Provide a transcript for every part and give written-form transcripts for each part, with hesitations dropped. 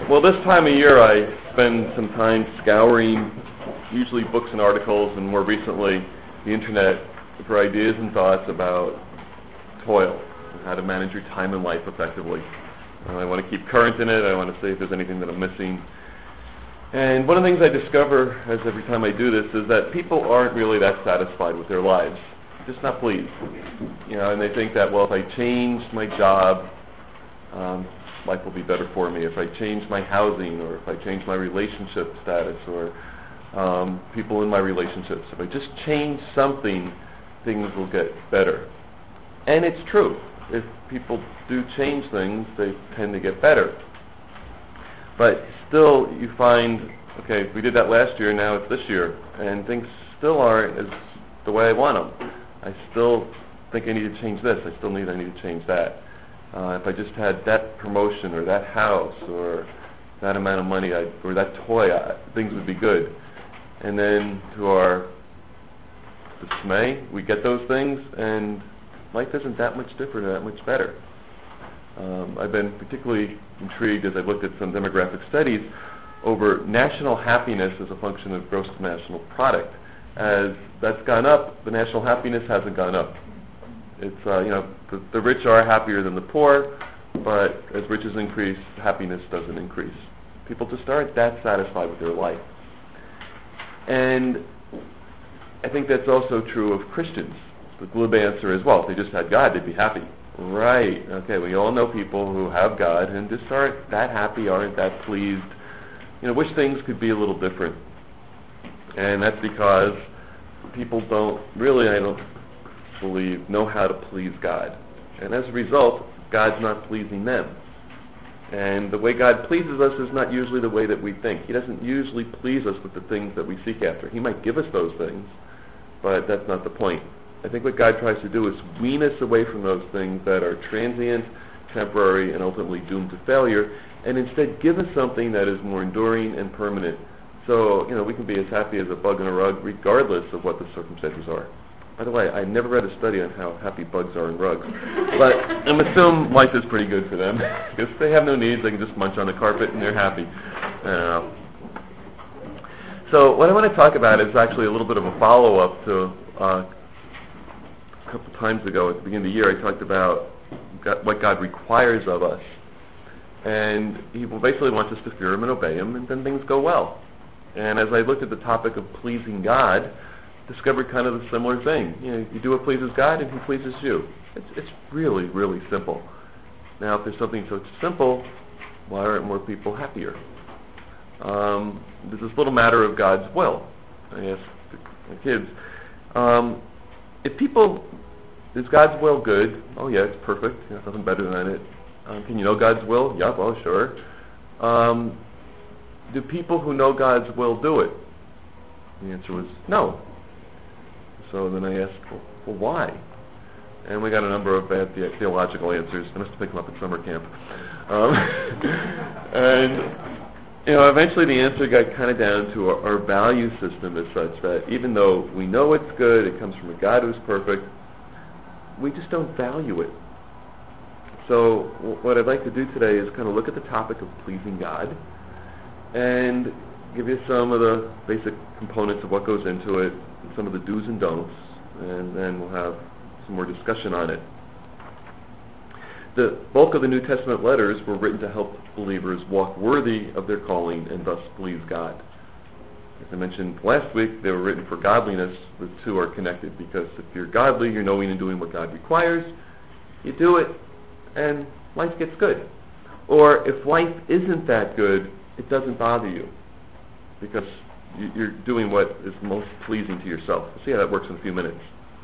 Well, this time of year I spend some time scouring usually books and articles, and more recently the internet, for ideas and thoughts about toil and how to manage your time in life effectively. And I want to keep current in it. I want to see if there's anything that I'm missing. And one of the things I discover as every time I do this is that people aren't really that satisfied with their lives. Just not pleased. And they think that, well, if I change my job, life will be better for me. If I change my housing, or if I change my relationship status, or people in my relationships, if I just change something, things will get better. And it's true. If people do change things, they tend to get better. But still, you find, okay, we did that last year, now it's this year, and things still aren't as the way I want them. I still think I need to change this. I need to change that. If I just had that promotion or that house or that amount of money or that toy, things would be good. And then to our dismay, we get those things and life isn't that much different or that much better. I've been particularly intrigued as I've looked at some demographic studies over national happiness as a function of gross national product. As that's gone up, the national happiness hasn't gone up. It's the rich are happier than the poor, but as riches increase, happiness doesn't increase. People just aren't that satisfied with their life. And I think that's also true of Christians. The glib answer is, well, if they just had God, they'd be happy. Right. Okay, we all know people who have God and just aren't that happy, aren't that pleased. Wish things could be a little different. And that's because people don't really, I don't believe, know how to please God. And as a result, God's not pleasing them. And the way God pleases us is not usually the way that we think. He doesn't usually please us with the things that we seek after. He might give us those things, but that's not the point. I think what God tries to do is wean us away from those things that are transient, temporary, and ultimately doomed to failure, and instead give us something that is more enduring and permanent. So, we can be as happy as a bug in a rug regardless of what the circumstances are. By the way, I never read a study on how happy bugs are in rugs, but I'm assuming life is pretty good for them. Because they have no needs, they can just munch on the carpet and they're happy. So what I want to talk about is actually a little bit of a follow-up to a couple times ago at the beginning of the year. I talked about what God requires of us. And He basically wants us to fear Him and obey Him, and then things go well. And as I looked at the topic of pleasing God, discovered kind of a similar thing. You do what pleases God and He pleases you. It's really, really simple. Now, if there's something so simple, why aren't more people happier? There's this little matter of God's will. I ask the kids, is God's will good? Oh yeah, it's perfect. There's nothing better than it. Can you know God's will? Yep, oh sure. Do people who know God's will do it? The answer was no. So then I asked, well, why? And we got a number of bad theological answers. I must have picked them up at summer camp. Eventually the answer got kind of down to our value system is such that even though we know it's good, it comes from a God who's perfect, we just don't value it. So what I'd like to do today is kind of look at the topic of pleasing God and give you some of the basic components of what goes into it, and some of the do's and don'ts, and then we'll have some more discussion on it. The bulk of the New Testament letters were written to help believers walk worthy of their calling and thus please God. As I mentioned last week, they were written for godliness. The two are connected because if you're godly, you're knowing and doing what God requires, you do it, and life gets good. Or if life isn't that good, it doesn't bother you because you're doing what is most pleasing to yourself. We'll see how that works in a few minutes.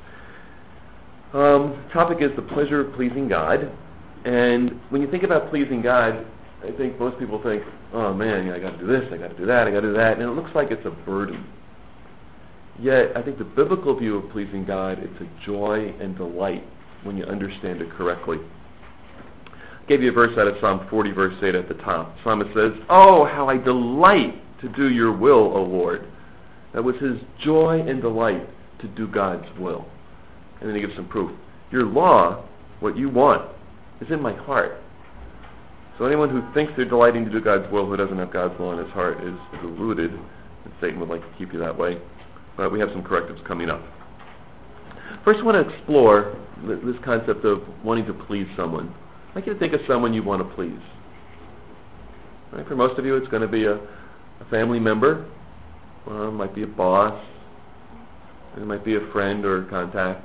Topic is the pleasure of pleasing God. And when you think about pleasing God, I think most people think, oh man, I got to do this, I got to do that, I got to do that, and it looks like it's a burden. Yet, I think the biblical view of pleasing God, it's a joy and delight when you understand it correctly. I gave you a verse out of Psalm 40, verse 8 at the top. The psalmist says, oh, how I delight to do your will, O Lord. That was his joy and delight to do God's will. And then he gives some proof. Your law, what you want, is in my heart. So anyone who thinks they're delighting to do God's will, who doesn't have God's will in his heart, is deluded. And Satan would like to keep you that way. But we have some correctives coming up. First, I want to explore this concept of wanting to please someone. I'd like you to think of someone you want to please. Right? For most of you, it's going to be a family member. It might be a boss. It might be a friend or a contact.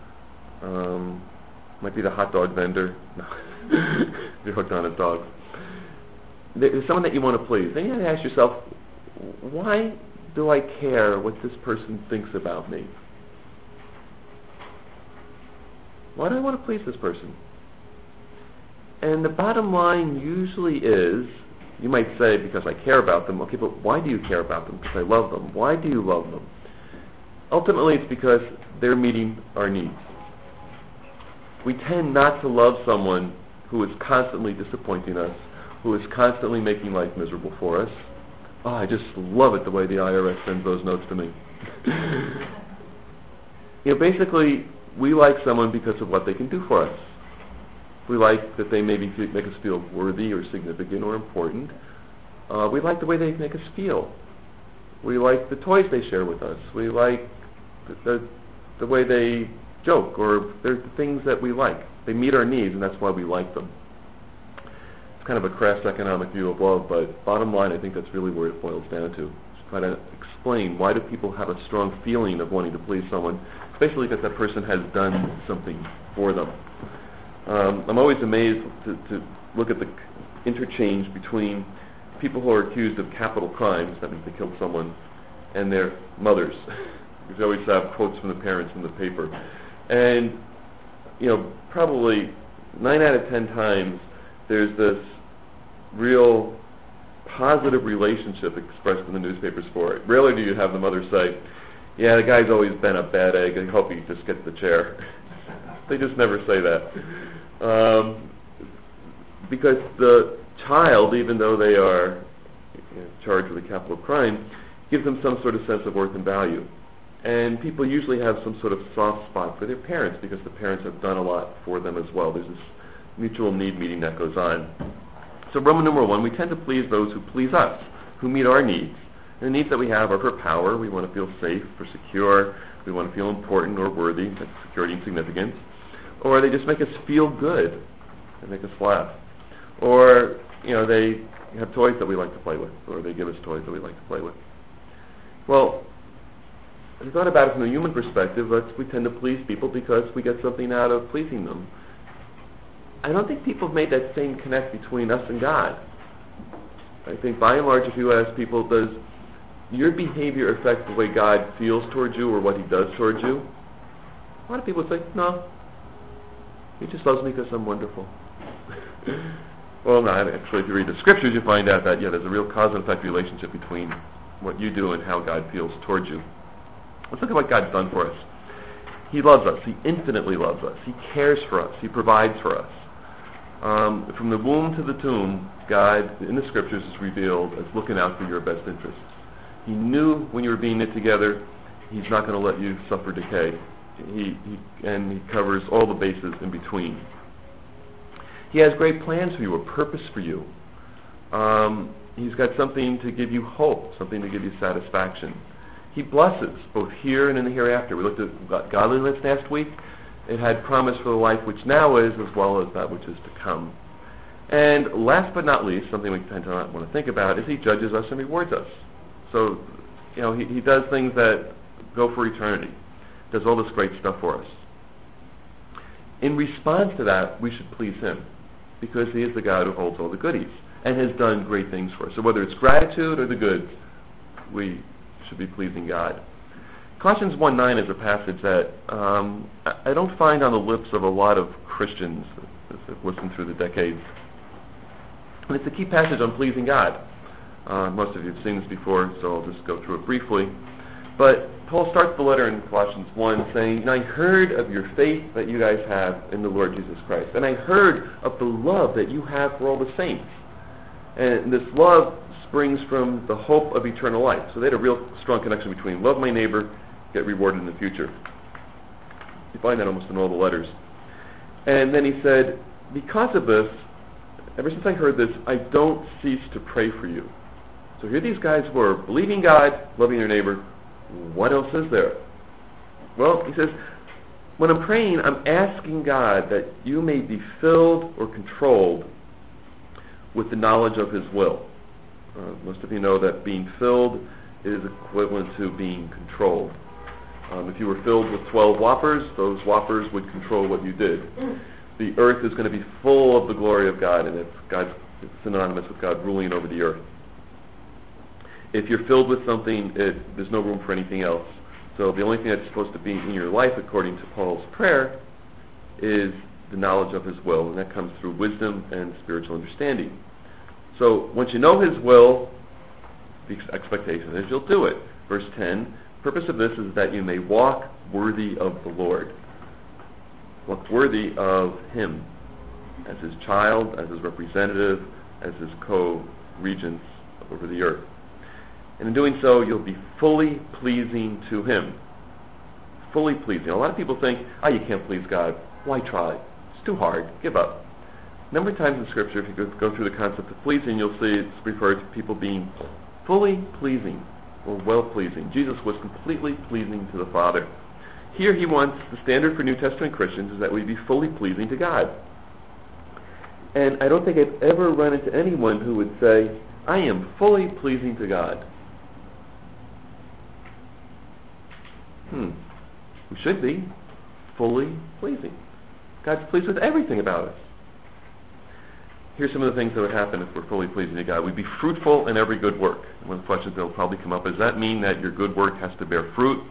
Might be the hot dog vendor. No. You're hooked on his dog. There's someone that you want to please. Then you have to ask yourself, why do I care what this person thinks about me? Why do I want to please this person? And the bottom line usually is, you might say, because I care about them. Okay, but why do you care about them? Because I love them. Why do you love them? Ultimately, it's because they're meeting our needs. We tend not to love someone who is constantly disappointing us, who is constantly making life miserable for us. Oh, I just love it the way the IRS sends those notes to me. Basically, we like someone because of what they can do for us. We like that they maybe make us feel worthy or significant or important. We like the way they make us feel. We like the toys they share with us. We like the way they joke, or they're the things that we like. They meet our needs, and that's why we like them. It's kind of a crass economic view of love, but bottom line, I think that's really where it boils down to. Just try to explain, why do people have a strong feeling of wanting to please someone? It's basically because that person has done something for them. I'm always amazed to look at the interchange between people who are accused of capital crimes, that means they killed someone, and their mothers. We always have quotes from the parents in the paper. And, probably 9 out of 10 times, there's this real positive relationship expressed in the newspapers for it. Rarely do you have the mother say, yeah, the guy's always been a bad egg, I hope he just gets the chair. They just never say that. Because the child, even though they are charged with a capital crime, gives them some sort of sense of worth and value. And people usually have some sort of soft spot for their parents because the parents have done a lot for them as well. There's this mutual need meeting that goes on. So Roman numeral 1, we tend to please those who please us, who meet our needs. And the needs that we have are for power. We want to feel safe or secure. We want to feel important or worthy. That's security and significance. Or they just make us feel good and make us laugh. Or, they have toys that we like to play with, or they give us toys that we like to play with. Well, if you thought about it from a human perspective, we tend to please people because we get something out of pleasing them. I don't think people have made that same connect between us and God. I think by and large, if you ask people, does your behavior affect the way God feels towards you or what He does towards you? A lot of people say, no. He just loves me because I'm wonderful. Well, no, actually, if you read the Scriptures, you find out that, there's a real cause and effect relationship between what you do and how God feels towards you. Let's look at what God's done for us. He loves us. He infinitely loves us. He cares for us. He provides for us. From the womb to the tomb, God, in the Scriptures, is revealed as looking out for your best interests. He knew when you were being knit together, He's not going to let you suffer decay. He covers all the bases in between. He has great plans for you, a purpose for you. He's got something to give you hope, something to give you satisfaction. He blesses, both here and in the hereafter. We looked at godliness last week. It had promise for the life which now is, as well as that which is to come. And last but not least, something we tend to not want to think about, is He judges us and rewards us. So, He does things that go for eternity. Does all this great stuff for us. In response to that, we should please Him, because He is the God who holds all the goodies and has done great things for us. So whether it's gratitude or the goods, we should be pleasing God. Colossians 1:9 is a passage that I don't find on the lips of a lot of Christians as I've listened through the decades. And it's a key passage on pleasing God. Most of you have seen this before, so I'll just go through it briefly. But Paul starts the letter in Colossians 1 saying, I heard of your faith that you guys have in the Lord Jesus Christ. And I heard of the love that you have for all the saints. And this love springs from the hope of eternal life. So they had a real strong connection between love my neighbor, get rewarded in the future. You find that almost in all the letters. And then he said, because of this, ever since I heard this, I don't cease to pray for you. So here these guys were believing God, loving their neighbor. What else is there? Well, he says, when I'm praying, I'm asking God that you may be filled or controlled with the knowledge of His will. Most of you know that being filled is equivalent to being controlled. If you were filled with 12 whoppers, those whoppers would control what you did. The earth is going to be full of the glory of God, and it's synonymous with God ruling over the earth. If you're filled with something, there's no room for anything else. So the only thing that's supposed to be in your life, according to Paul's prayer, is the knowledge of His will, and that comes through wisdom and spiritual understanding. So once you know His will, the expectation is you'll do it. Verse 10, the purpose of this is that you may walk worthy of the Lord. Walk worthy of Him as His child, as His representative, as His co-regents over the earth. And in doing so, you'll be fully pleasing to Him. Fully pleasing. A lot of people think, you can't please God. Why try? It's too hard. Give up. A number of times in Scripture, if you go through the concept of pleasing, you'll see it's referred to people being fully pleasing or well-pleasing. Jesus was completely pleasing to the Father. Here He wants, the standard for New Testament Christians is that we be fully pleasing to God. And I don't think I've ever run into anyone who would say, I am fully pleasing to God. We should be fully pleasing. God's pleased with everything about us. Here's some of the things that would happen if we're fully pleasing to God. We'd be fruitful in every good work. One of the questions that will probably come up, does that mean that your good work has to bear fruit?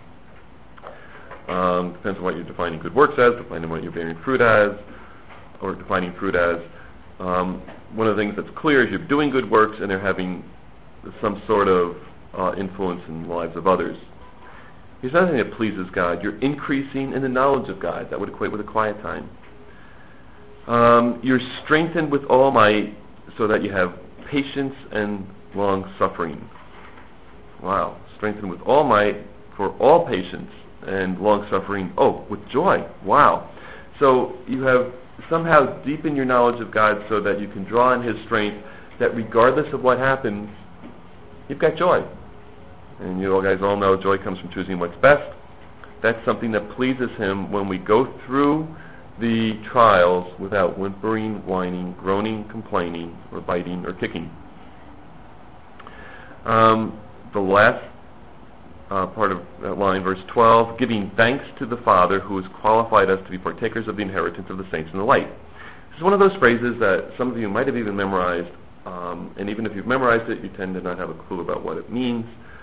Depends on what you're defining good works as, defining what you're bearing fruit as, or defining fruit as. One of the things that's clear is you're doing good works and they're having some sort of influence in the lives of others. Here's another thing that pleases God. You're increasing in the knowledge of God. That would equate with a quiet time. You're strengthened with all might so that you have patience and long-suffering. Wow. Strengthened with all might for all patience and long-suffering. Oh, with joy. Wow. So you have somehow deepened your knowledge of God so that you can draw on His strength, that regardless of what happens, you've got joy. And you guys all know joy comes from choosing what's best. That's something that pleases Him when we go through the trials without whimpering, whining, groaning, complaining, or biting, or kicking. The last part of that line, verse 12, giving thanks to the Father who has qualified us to be partakers of the inheritance of the saints in the light. This is one of those phrases that some of you might have even memorized, and even if you've memorized it, you tend to not have a clue about what it means.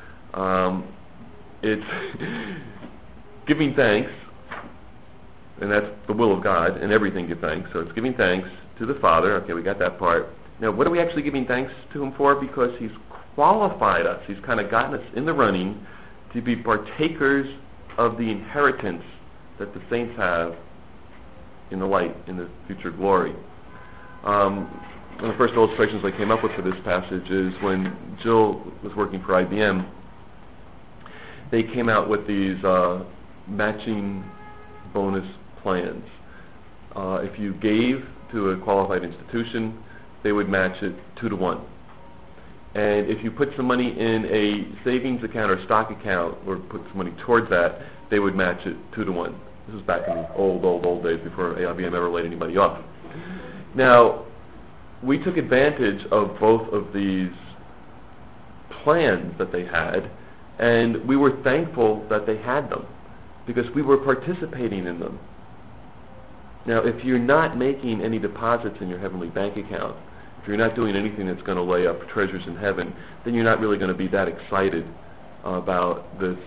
It's giving thanks, and that's the will of God, and everything give thanks. So it's giving thanks to the Father. Okay, we got that part. Now, what are we actually giving thanks to Him for? Because He's qualified us. He's kind of gotten us in the running to be partakers of the inheritance that the saints have in the light, in the future glory. One of the first illustrations I came up with for this passage is when Jill was working for IBM. They came out with these matching bonus plans. If you gave to a qualified institution, they would match it 2-to-1. And if you put some money in a savings account or stock account, or put some money towards that, they would match it 2-to-1. This was back in the old days before IBM ever laid anybody off. Now, we took advantage of both of these plans that they had, and we were thankful that they had them, because we were participating in them. Now, if you're not making any deposits in your heavenly bank account, if you're not doing anything that's going to lay up treasures in heaven, then you're not really going to be that excited about this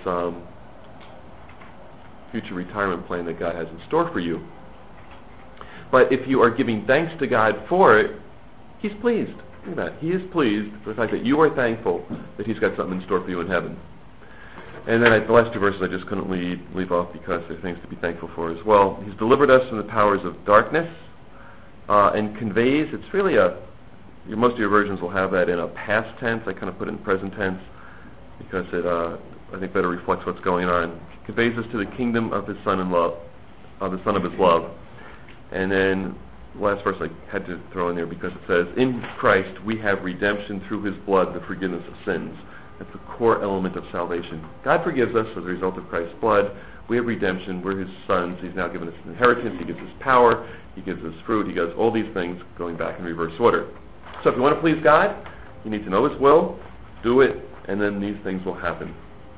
future retirement plan that God has in store for you. But if you are giving thanks to God for it, He's pleased. Look at that. He is pleased for the fact that you are thankful that He's got something in store for you in heaven. And then the last two verses I just couldn't leave off because there are things to be thankful for as well. He's delivered us from the powers of darkness and conveys, it's really most of your versions will have that in a past tense. I kind of put it in present tense because it, I think, better reflects what's going on. He conveys us to the kingdom of His Son in love, the Son of His love. And then the last verse I had to throw in there because it says, in Christ we have redemption through his blood, the forgiveness of sins. That's the core element of salvation. God forgives us as a result of Christ's blood. We have redemption. We're his sons. He's now given us an inheritance. He gives us power. He gives us fruit. He does all these things going back in reverse order. So if you want to please God, you need to know his will, do it, and then these things will happen.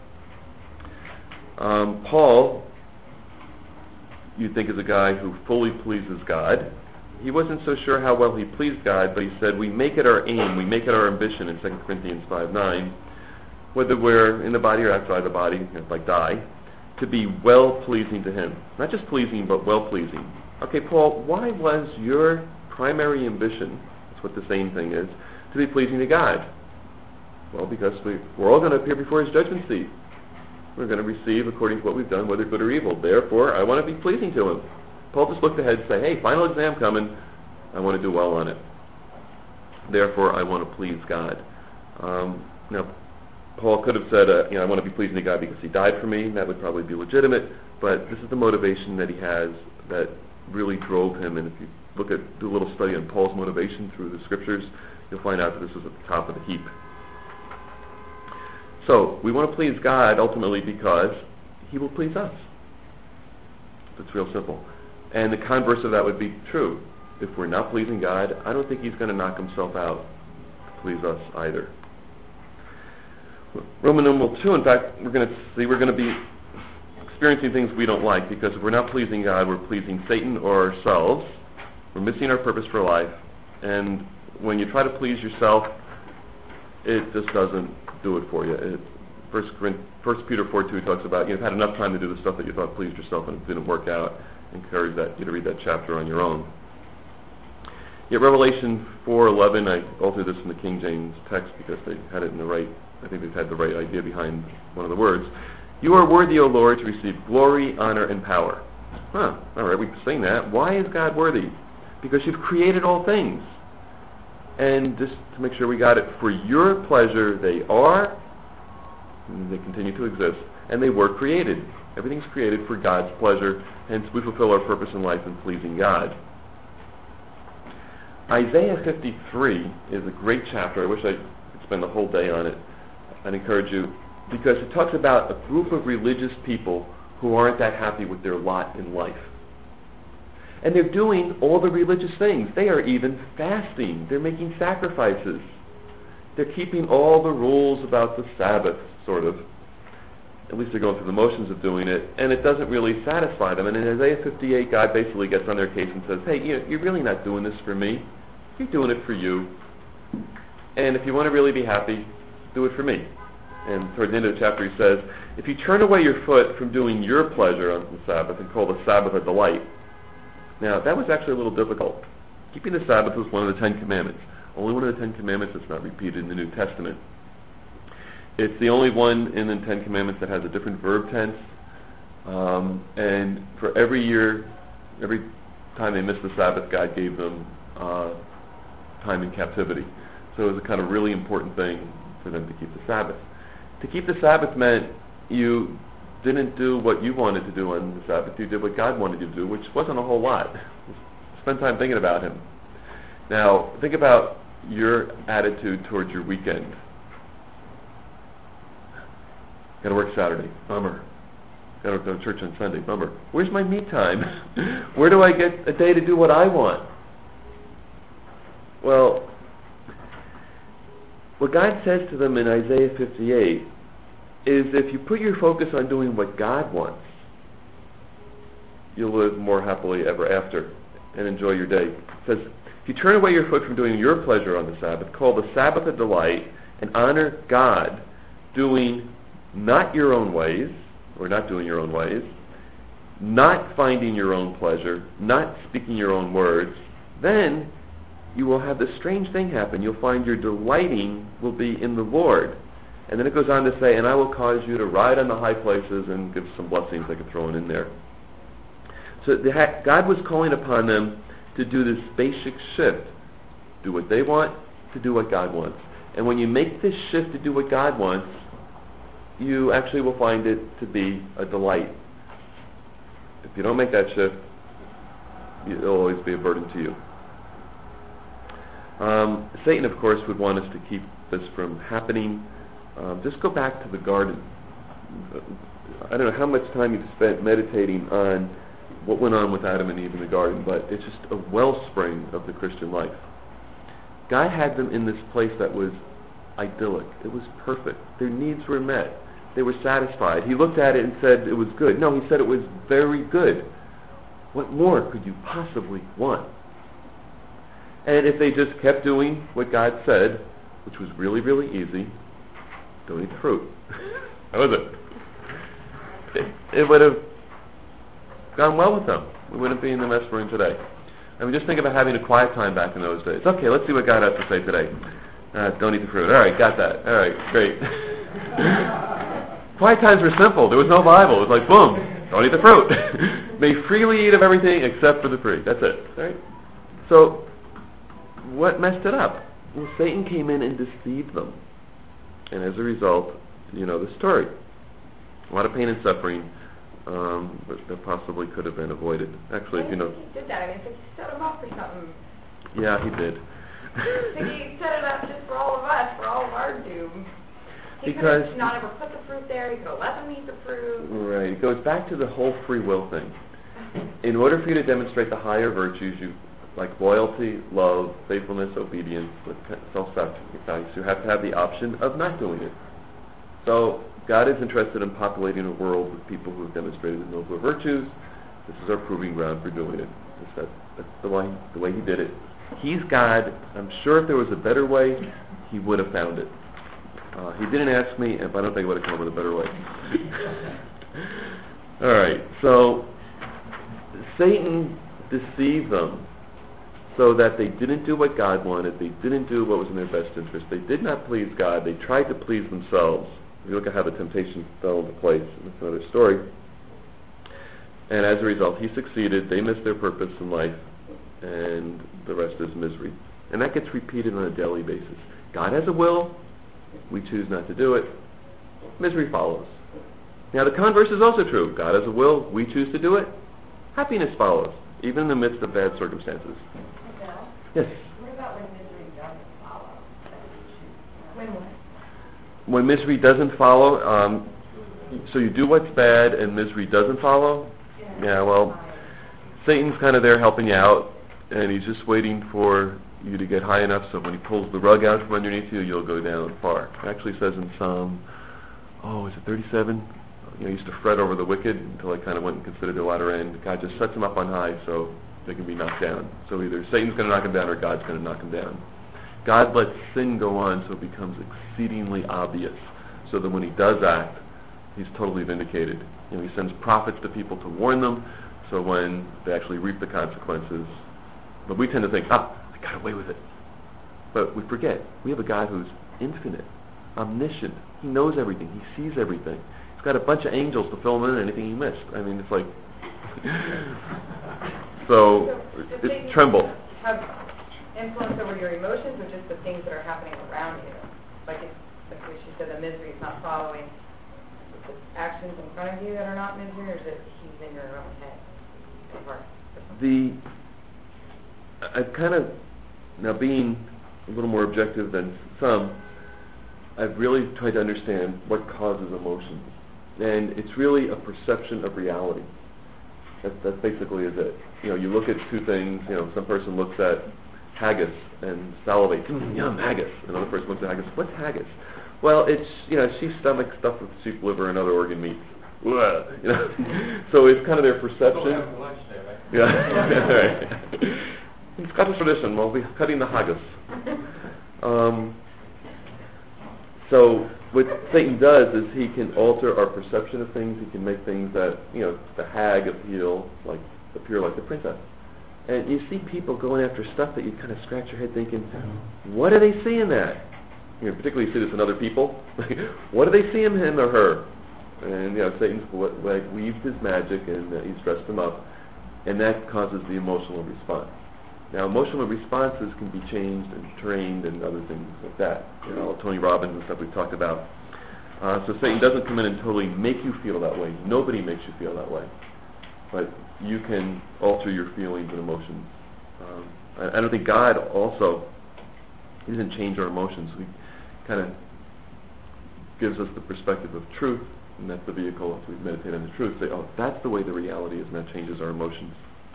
Paul, you'd think, is a guy who fully pleases God. He wasn't so sure how well he pleased God, but he said, we make it our aim, we make it our ambition in 2 Corinthians 5:9, whether we're in the body or outside the body, like die, to be well-pleasing to him. Not just pleasing, but well-pleasing. Okay, Paul, why was your primary ambition, that's what the same thing is, to be pleasing to God? Well, because we're all going to appear before his judgment seat. We're going to receive according to what we've done, whether good or evil. Therefore, I want to be pleasing to him. Paul just looked ahead and said, hey, final exam coming. I want to do well on it. Therefore, I want to please God. Now, Paul could have said, I want to be pleasing to God because he died for me. That would probably be legitimate. But this is the motivation that he has that really drove him. And if you do a little study on Paul's motivation through the scriptures, you'll find out that this was at the top of the heap. So, we want to please God ultimately because he will please us. It's real simple. And the converse of that would be true. If we're not pleasing God, I don't think he's going to knock himself out to please us either. Roman numeral 2, in fact, we're going to be experiencing things we don't like, because if we're not pleasing God, we're pleasing Satan or ourselves. We're missing our purpose for life. And when you try to please yourself, it just doesn't do it for you. 1 Peter 4:2 talks about you've had enough time to do the stuff that you thought pleased yourself and it didn't work out. I encourage you to read that chapter on your own. Yet Revelation 4:11, I altered this in the King James text because they had it in the right, I think they've had the right idea behind one of the words. You are worthy, O Lord, to receive glory, honor, and power. All right, we can sing that. Why is God worthy? Because you've created all things. And just to make sure we got it, for your pleasure they are, and they continue to exist, and they were created. Everything's created for God's pleasure, hence we fulfill our purpose in life in pleasing God. Isaiah 53 is a great chapter. I wish I could spend the whole day on it. I'd encourage you, because it talks about a group of religious people who aren't that happy with their lot in life. And they're doing all the religious things. They are even fasting. They're making sacrifices. They're keeping all the rules about the Sabbath, sort of. At least they're going through the motions of doing it, and it doesn't really satisfy them. And in Isaiah 58, God basically gets on their case and says, hey, you're really not doing this for me. You're doing it for you. And if you want to really be happy, do it for me. And toward the end of the chapter he says, if you turn away your foot from doing your pleasure on the Sabbath and call the Sabbath a delight. Now, that was actually a little difficult. Keeping the Sabbath was one of the Ten Commandments. Only one of the Ten Commandments that's not repeated in the New Testament. It's the only one in the Ten Commandments that has a different verb tense. And for every year, every time they missed the Sabbath, God gave them time in captivity. So it was a kind of really important thing for them to keep the Sabbath. To keep the Sabbath meant you didn't do what you wanted to do on the Sabbath. You did what God wanted you to do, which wasn't a whole lot. Spend time thinking about him. Now, think about your attitude towards your weekend. Got to work Saturday. Bummer. Got to go to church on Sunday. Bummer. Where's my me time? Where do I get a day to do what I want? Well, what God says to them in Isaiah 58 is if you put your focus on doing what God wants, you'll live more happily ever after and enjoy your day. It says, if you turn away your foot from doing your pleasure on the Sabbath, call the Sabbath a delight, and honor God, doing not your own ways, or not doing your own ways, not finding your own pleasure, not speaking your own words, then you will have this strange thing happen. You'll find your delighting will be in the Lord. And then it goes on to say, and I will cause you to ride on the high places, and give some blessings I could throw in there. So God was calling upon them to do this basic shift. Do what they want, to do what God wants. And when you make this shift to do what God wants, you actually will find it to be a delight. If you don't make that shift, it'll always be a burden to you. Satan, of course, would want us to keep this from happening. Just go back to the garden. I don't know how much time you've spent meditating on what went on with Adam and Eve in the garden, but it's just a wellspring of the Christian life. God had them in this place that was idyllic. It was perfect. Their needs were met. They were satisfied. He looked at it and said it was good. No, he said it was very good. What more could you possibly want? And if they just kept doing what God said, which was really, really easy, don't eat the fruit. That was it. It would have gone well with them. We wouldn't be in the mess we're in today. I mean, just think about having a quiet time back in those days. Okay, let's see what God has to say today. Don't eat the fruit. All right, got that. All right, great. Quiet times were simple. There was no Bible. It was like, boom, don't eat the fruit. May freely eat of everything except for the fruit. That's it. All right? So, what messed it up? Well, Satan came in and deceived them. And as a result, you know the story. A lot of pain and suffering but that possibly could have been avoided. Actually, he did that. I mean, he set him up for something. Yeah, he did. He set it up just for all of us, for all of our doom. He could have not ever put the fruit there. He could have let them eat the fruit. Right. It goes back to the whole free will thing. In order for you to demonstrate the higher virtues, like loyalty, love, faithfulness, obedience, self-sacrifice, you have to have the option of not doing it. So God is interested in populating a world with people who have demonstrated the nobler virtues. This is our proving ground for doing it. That's the way he did it. He's God. I'm sure if there was a better way, he would have found it. He didn't ask me, but I don't think he would have come up with a better way. All right, so Satan deceived them so that they didn't do what God wanted. They didn't do what was in their best interest. They did not please God. They tried to please themselves. If you look at how the temptation fell into place, that's another story. And as a result, he succeeded. They missed their purpose in life, and the rest is misery. And that gets repeated on a daily basis. God has a will. We choose not to do it. Misery follows. Now, the converse is also true. God has a will. We choose to do it. Happiness follows, even in the midst of bad circumstances. Yes? What about when misery doesn't follow? When what? When misery doesn't follow, so you do what's bad and misery doesn't follow? Yeah, well, Satan's kind of there helping you out, and he's just waiting for you to get high enough so when he pulls the rug out from underneath you, you'll go down far. It actually says in Psalm, is it 37? I used to fret over the wicked until I kind of went and considered the latter end. God just sets them up on high so they can be knocked down. So either Satan's going to knock them down or God's going to knock them down. God lets sin go on so it becomes exceedingly obvious, so that when he does act, he's totally vindicated. He sends prophets to people to warn them, so when they actually reap the consequences. But we tend to think, I got away with it. But we forget, we have a God who's infinite, omniscient. He knows everything. He sees everything. He's got a bunch of angels to fill him in anything he missed. I mean, it's like... so tremble. Have influence over your emotions, or just the things that are happening around you? Like she said, the misery is not following the actions in front of you that are not misery, or is it he's in your own head? I've kind of, now being a little more objective than some, I've really tried to understand what causes emotions. And it's really a perception of reality. That basically is it. You look at two things, some person looks at haggis and salivates, yum, haggis. Another person looks at haggis, what's haggis? Well, it's, sheep stomach stuffed with sheep liver and other organ meats. So it's kind of their perception. We'll have lunch there, right? Yeah, right. In Scottish tradition, we'll be cutting the haggis. So what Satan does is he can alter our perception of things. He can make things that, the hag appear like the princess. And you see people going after stuff that you kind of scratch your head thinking, what do they see in that? Particularly you see this in other people. What do they see in him or her? And Satan's weaved his magic and he's dressed them up, and that causes the emotional response. Now, emotional responses can be changed and trained and other things like that. Tony Robbins and stuff we've talked about. So Satan doesn't come in and totally make you feel that way. Nobody makes you feel that way. but you can alter your feelings and emotions. I don't think God also, He doesn't change our emotions. He kind of gives us the perspective of truth, and that's the vehicle as we meditate on the truth. Say, oh, that's the way the reality is, and that changes our emotions.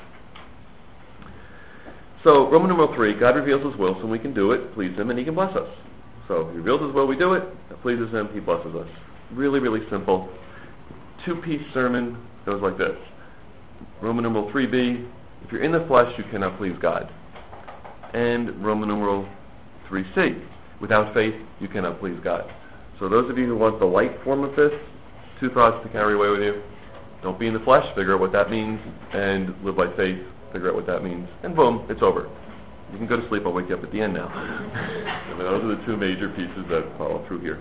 So, Roman numeral 3, God reveals His will so we can do it, please Him, and He can bless us. So, He reveals His will, we do it, it pleases Him, He blesses us. Really, really simple. 2-piece sermon goes like this. Roman numeral 3b, if you're in the flesh, you cannot please God. And Roman numeral 3c, without faith, you cannot please God. So those of you who want the light form of this, 2 thoughts to carry away with you. Don't be in the flesh, figure out what that means, and live by faith, figure out what that means, and boom, it's over. You can go to sleep, I'll wake you up at the end now. And those are the 2 major pieces that follow through here.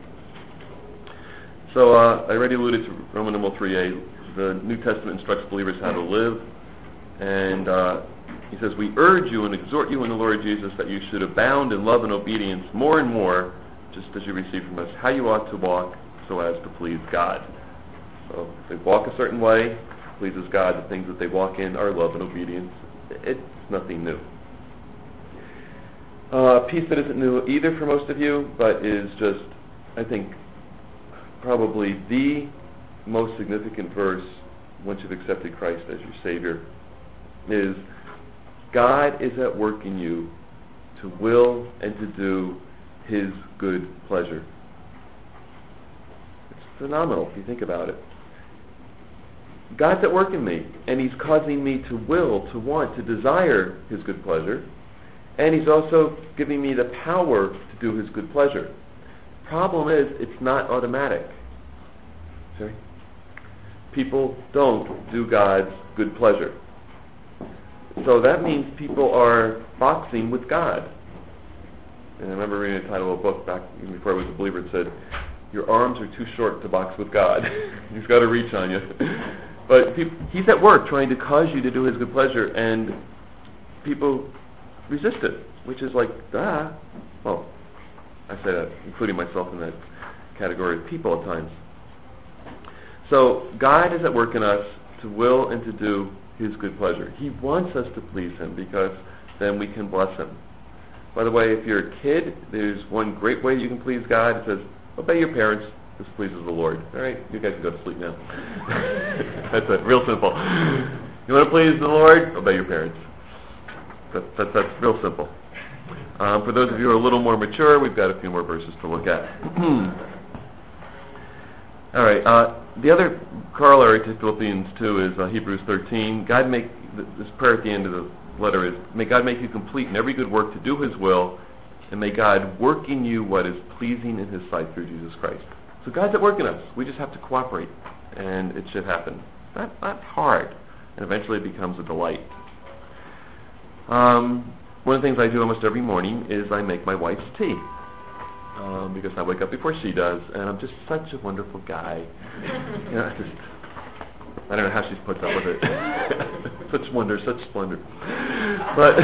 So I already alluded to Roman numeral 3a. The New Testament instructs believers how to live, and he says, we urge you and exhort you in the Lord Jesus that you should abound in love and obedience more and more, just as you receive from us, how you ought to walk so as to please God. So if they walk a certain way, pleases God. The things that they walk in are love and obedience. It's nothing new. A piece that isn't new either for most of you, but is just, I think, probably the most significant verse once you've accepted Christ as your Savior, is God is at work in you to will and to do His good pleasure. It's phenomenal if you think about it. God's at work in me, and He's causing me to will, to want, to desire His good pleasure, and He's also giving me the power to do His good pleasure. Problem is, it's not automatic. See? People don't do God's good pleasure. So that means people are boxing with God. And I remember reading the title of a book back even before I was a believer. It said, your arms are too short to box with God. He's got to reach on you. But He's at work trying to cause you to do His good pleasure, and people resist it, which is like, well, I say that, including myself in that category of people at times. So God is at work in us to will and to do His good pleasure. He wants us to please Him because then we can bless Him. By the way, if you're a kid, there's one great way you can please God. It says, obey your parents. This pleases the Lord. All right, you guys can go to sleep now. That's it, real simple. You want to please the Lord? Obey your parents. That's real simple. For those of you who are a little more mature, we've got a few more verses to look at. All right, the other corollary to Philippians 2 is Hebrews 13. This prayer at the end of the letter is, may God make you complete in every good work to do His will, and may God work in you what is pleasing in His sight through Jesus Christ. So God's at work in us. We just have to cooperate, and it should happen. It's not hard, and eventually it becomes a delight. One of the things I do almost every morning is I make my wife's tea. Because I wake up before she does, and I'm just such a wonderful guy. I don't know how she's put up with it. Such wonder, such splendor. But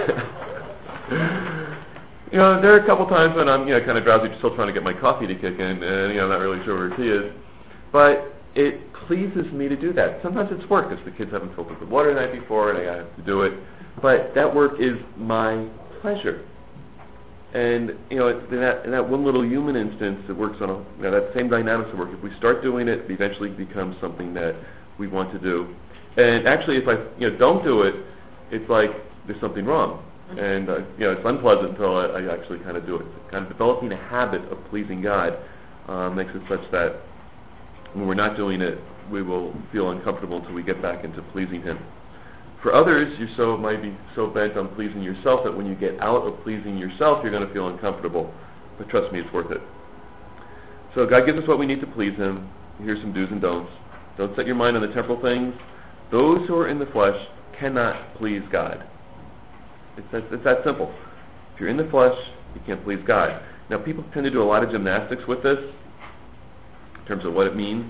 there are a couple times when I'm kind of drowsy, still trying to get my coffee to kick in, and I'm not really sure where her tea is. But it pleases me to do that. Sometimes it's work because the kids haven't filled up the water the night before, and I have to do it. But that work is my pleasure. And in that one little human instance, it works on that same dynamics of work. If we start doing it, it eventually becomes something that we want to do. And actually, if I don't do it, it's like there's something wrong, and it's unpleasant until I actually kind of do it. Kind of developing a habit of pleasing God makes it such that when we're not doing it, we will feel uncomfortable until we get back into pleasing Him. For others, you might be so bent on pleasing yourself that when you get out of pleasing yourself, you're going to feel uncomfortable. But trust me, it's worth it. So God gives us what we need to please Him. Here's some do's and don'ts. Don't set your mind on the temporal things. Those who are in the flesh cannot please God. It's that simple. If you're in the flesh, you can't please God. Now, people tend to do a lot of gymnastics with this in terms of what it means.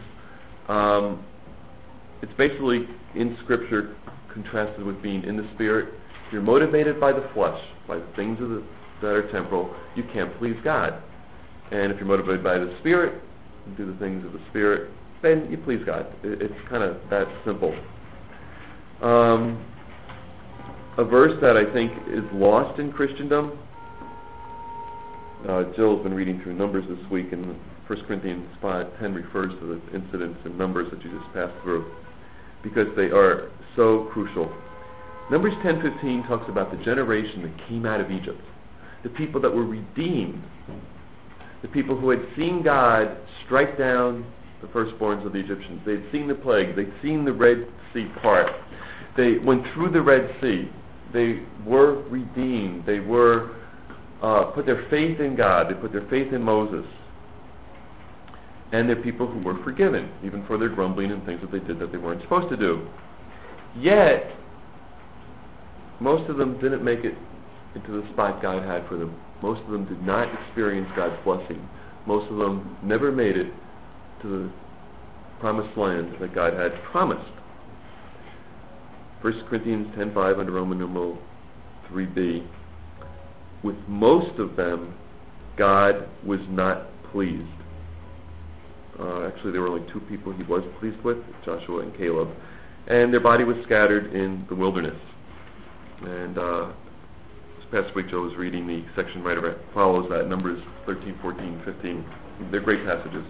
It's basically, in Scripture, contrasted with being in the Spirit. If you're motivated by the flesh, by things that are temporal, you can't please God. And if you're motivated by the Spirit, you do the things of the Spirit, then you please God. It's kind of that simple. A verse that I think is lost in Christendom. Jill's been reading through Numbers this week, and 1 Corinthians 5:10 refers to the incidents in Numbers that you just passed through, because they are so crucial. Numbers 10:15 talks about the generation that came out of Egypt, the people that were redeemed, the people who had seen God strike down the firstborns of the Egyptians. They had seen the plague. They'd seen the Red Sea part. They went through the Red Sea. They were redeemed. They were put their faith in God. They put their faith in Moses. And they're people who were forgiven, even for their grumbling and things that they did that they weren't supposed to do. Yet, most of them didn't make it into the spot God had for them. Most of them did not experience God's blessing. Most of them never made it to the promised land that God had promised. 1 Corinthians 10:5 under Roman numeral 3b. With most of them, God was not pleased. Actually, there were only two people he was pleased with, Joshua and Caleb. And their body was scattered in the wilderness. And this past week, Joe was reading the section right around, follows that, Numbers 13, 14, 15. They're great passages.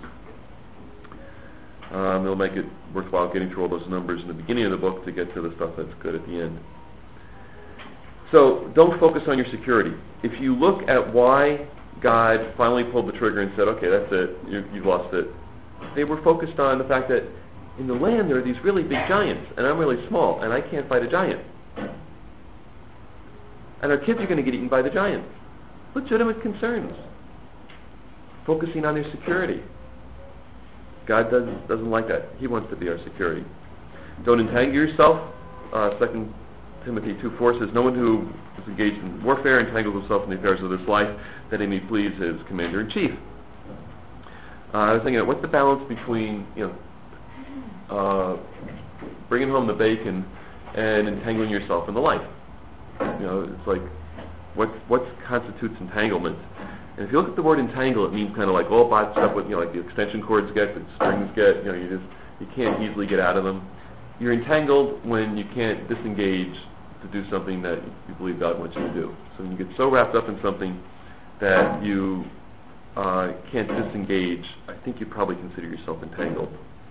It'll make it worthwhile getting through all those numbers in the beginning of the book to get to the stuff that's good at the end. So don't focus on your security. If you look at why God finally pulled the trigger and said, okay, that's it, you've lost it, they were focused on the fact that in the land there are these really big giants, and I'm really small, and I can't fight a giant. And our kids are going to get eaten by the giants. Legitimate concerns. Focusing on their security. God doesn't like that. He wants to be our security. Don't entangle yourself. 2 Timothy 2:4 says, no one who is engaged in warfare entangles himself in the affairs of this life, that he may please his commander-in-chief. I was thinking, what's the balance between bringing home the bacon and entangling yourself in the life? It's like, what constitutes entanglement? And if you look at the word entangle, it means kind of like all bought stuff with, like the extension cords get, the strings get, you can't easily get out of them. You're entangled when you can't disengage to do something that you believe God wants you to do. So when you get so wrapped up in something that you can't disengage, I think you probably consider yourself entangled.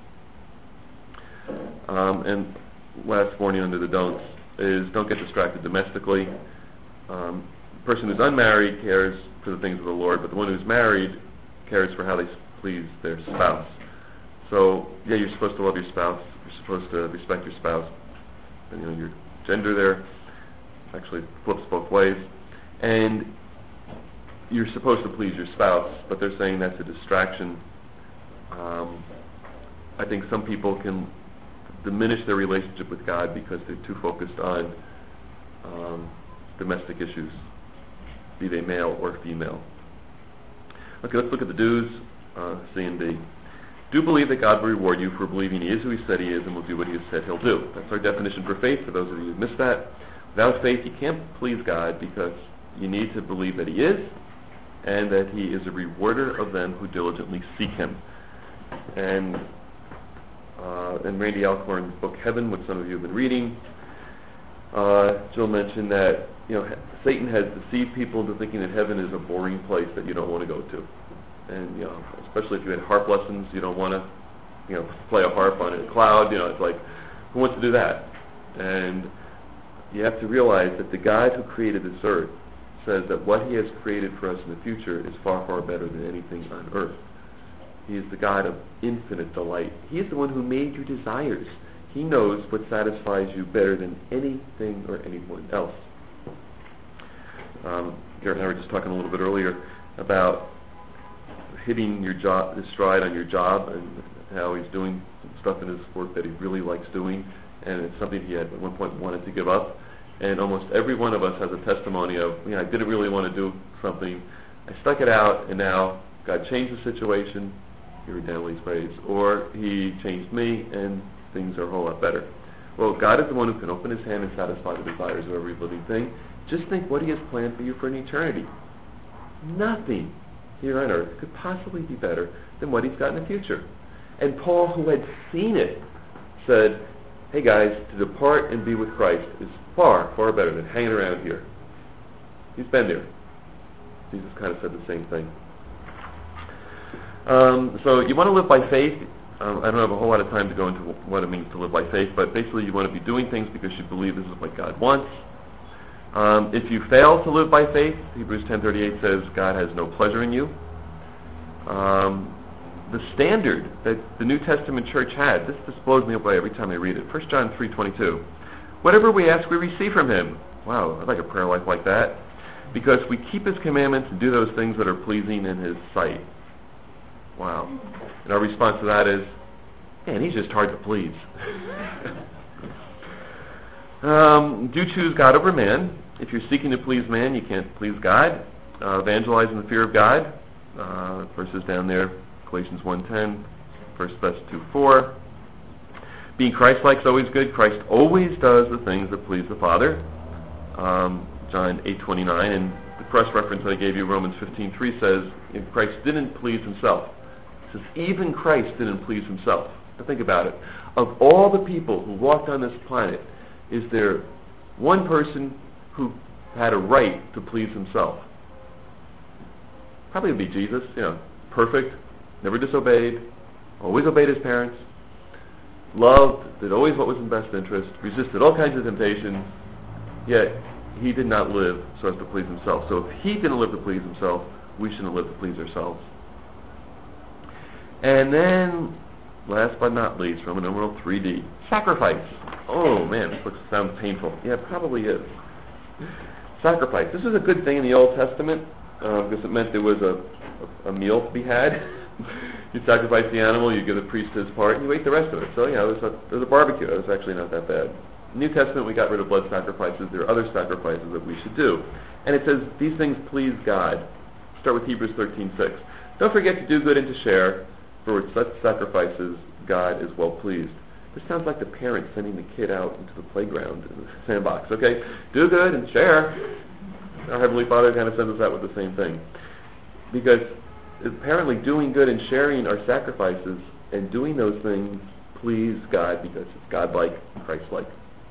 And last warning under the don'ts is don't get distracted domestically. The person who's unmarried cares for the things of the Lord, but the one who's married cares for how they please their spouse. So, yeah, you're supposed to love your spouse. You're supposed to respect your spouse. And, your gender there actually flips both ways. And you're supposed to please your spouse, but they're saying that's a distraction. I think some people can diminish their relationship with God because they're too focused on domestic issues, be they male or female. Okay, let's look at the do's, C and D. Do believe that God will reward you for believing He is who He said He is and will do what He has said He'll do. That's our definition for faith, for those of you who missed that. Without faith, you can't please God because you need to believe that He is and that He is a rewarder of them who diligently seek Him. And in Randy Alcorn's book Heaven, which some of you have been reading, Jill mentioned that Satan has deceived people into thinking that heaven is a boring place that you don't want to go to. And especially if you had harp lessons, you don't want to play a harp on a cloud. It's like, who wants to do that? And you have to realize that the God who created this earth says that what He has created for us in the future is far, far better than anything on earth. He is the God of infinite delight. He is the one who made your desires. He knows what satisfies you better than anything or anyone else. Garrett and I were just talking a little bit earlier about hitting your job, the stride on your job, and how he's doing stuff in his work that he really likes doing, and it's something he had at one point wanted to give up. And almost every one of us has a testimony of, I didn't really want to do something, I stuck it out, and now God changed the situation. You heard Dan Lee's phrase, or He changed me, and things are a whole lot better. Well, God is the one who can open His hand and satisfy the desires of every living thing. Just think what He has planned for you for an eternity. Nothing here on earth could possibly be better than what He's got in the future. And Paul, who had seen it, said, hey guys, to depart and be with Christ is far, far better than hanging around here. He's been there. Jesus kind of said the same thing. So you want to live by faith. I don't have a whole lot of time to go into what it means to live by faith, but basically you want to be doing things because you believe this is what God wants. If you fail to live by faith, Hebrews 10:38 says God has no pleasure in you. The standard that the New Testament church had, this blows me away every time I read it. 1 John 3:22. Whatever we ask, we receive from Him. Wow, I'd like a prayer life like that. Because we keep His commandments and do those things that are pleasing in His sight. Wow. And our response to that is, man, He's just hard to please. Do choose God over man. If you're seeking to please man, you can't please God. Evangelize in the fear of God. Verses down there, Galatians 1:10, 1 Thess 2:4. Being Christ-like is always good. Christ always does the things that please the Father. John 8:29, and the cross-reference that I gave you, Romans 15:3, says, Christ didn't please Himself. It says, even Christ didn't please Himself. Now think about it. Of all the people who walked on this planet, is there one person who had a right to please Himself? Probably would be Jesus, perfect, never disobeyed, always obeyed His parents, loved, did always what was in best interest, resisted all kinds of temptations, yet He did not live so as to please Himself. So if He didn't live to please Himself, we shouldn't live to please ourselves. And then, last but not least, Roman numeral 3D, sacrifice. Oh man, this sounds painful. Yeah, it probably is. Sacrifice. This is a good thing in the Old Testament because it meant there was a meal to be had. You sacrifice the animal, you give the priest his part, and you ate the rest of it. So, there's a barbecue. It was actually not that bad. New Testament, we got rid of blood sacrifices. There are other sacrifices that we should do. And it says, these things please God. Start with Hebrews 13:6. Don't forget to do good and to share, for with such sacrifices God is well pleased. This sounds like the parent sending the kid out into the playground, in the sandbox. Okay, do good and share. Our Heavenly Father kind of sends us out with the same thing. Because apparently doing good and sharing our sacrifices and doing those things please God because it's God-like, Christ-like.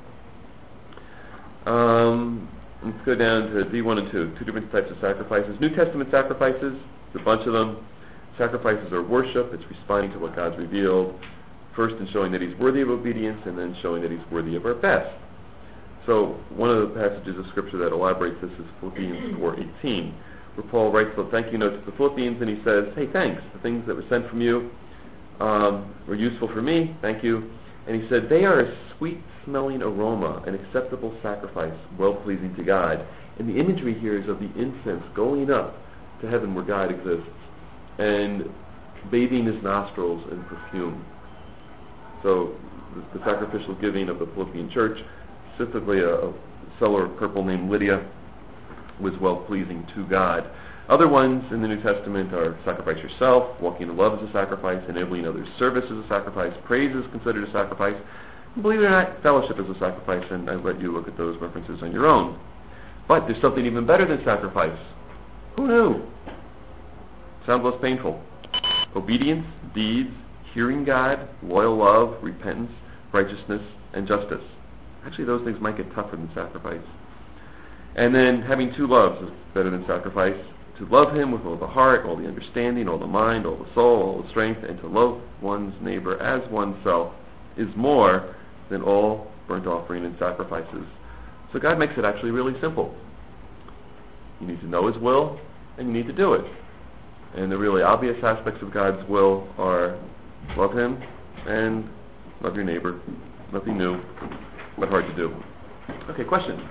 Let's go down to D1 and 2. Two different types of sacrifices. New Testament sacrifices, there's a bunch of them. Sacrifices are worship. It's responding to what God's revealed. First in showing that He's worthy of obedience, and then showing that He's worthy of our best. So one of the passages of Scripture that elaborates this is Philippians 4:18, where Paul writes the thank you note to the Philippians, and he says, hey, thanks. The things that were sent from you were useful for me. Thank you. And he said, they are a sweet-smelling aroma, an acceptable sacrifice, well-pleasing to God. And the imagery here is of the incense going up to heaven where God exists and bathing His nostrils in perfume. So the sacrificial giving of the Philippian church, specifically a seller of purple named Lydia, was well-pleasing to God. Other ones in the New Testament are sacrifice yourself, walking in love is a sacrifice, enabling others' service is a sacrifice, praise is considered a sacrifice, and believe it or not, fellowship is a sacrifice, and I let you look at those references on your own. But there's something even better than sacrifice. Who knew? Sounds less painful. Obedience, deeds, hearing God, loyal love, repentance, righteousness, and justice. Actually, those things might get tougher than sacrifice. And then having two loves is better than sacrifice. To love Him with all the heart, all the understanding, all the mind, all the soul, all the strength, and to love one's neighbor as oneself is more than all burnt offering and sacrifices. So God makes it actually really simple. You need to know His will, and you need to do it. And the really obvious aspects of God's will are love Him and love your neighbor. Nothing new, but hard to do. Okay, questions?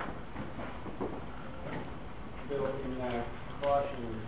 Bill, in Colossians